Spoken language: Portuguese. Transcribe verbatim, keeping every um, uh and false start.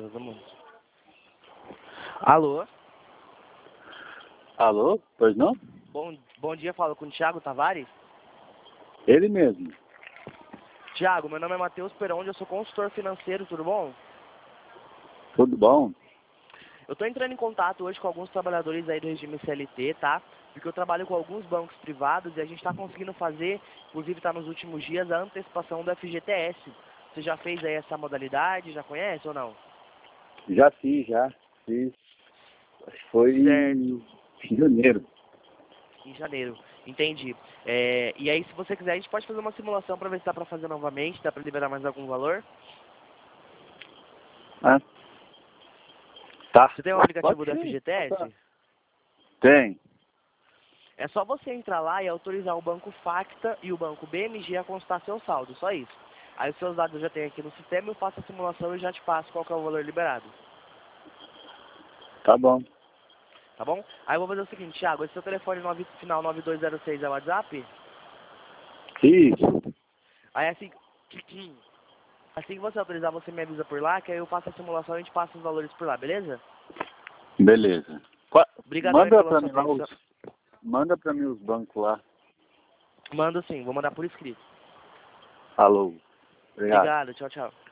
horas da manhã. Alô? Alô? Pois não? Bom, bom dia, falo com o Thiago Tavares. Ele mesmo. Thiago, meu nome é Matheus Peronde, eu sou consultor financeiro, tudo bom? Tudo bom? Eu estou entrando em contato hoje com alguns trabalhadores aí do regime C L T, tá? Porque eu trabalho com alguns bancos privados e a gente está conseguindo fazer, inclusive está nos últimos dias, a antecipação do F G T S. Você já fez aí essa modalidade? Já conhece ou não? Já fiz, já. Fiz. Acho que foi Certo. em janeiro. Em janeiro, entendi. É, e aí, se você quiser, a gente pode fazer uma simulação para ver se dá para fazer novamente, dá para liberar mais algum valor. Ah, tá. Você tem o aplicativo Pode do ser. F G T S? Tem. É só você entrar lá e autorizar o banco Facta e o banco B M G a consultar seu saldo, só isso. Aí os seus dados eu já tenho aqui no sistema, eu faço a simulação e já te passo qual que é o valor liberado. Tá bom. Tá bom? Aí eu vou fazer o seguinte, Thiago, esse seu telefone nove, final nove dois zero seis é o WhatsApp? Isso. Aí assim, assim que você autorizar, você me avisa por lá, que aí eu faço a simulação e a gente passa os valores por lá, beleza? Beleza. Qua- Obrigadão aí Manda pela pra sua mim lá atenção. os. Manda pra mim os bancos lá. Mando sim, vou mandar por escrito. Alô. Obrigado. Obrigado, tchau, tchau.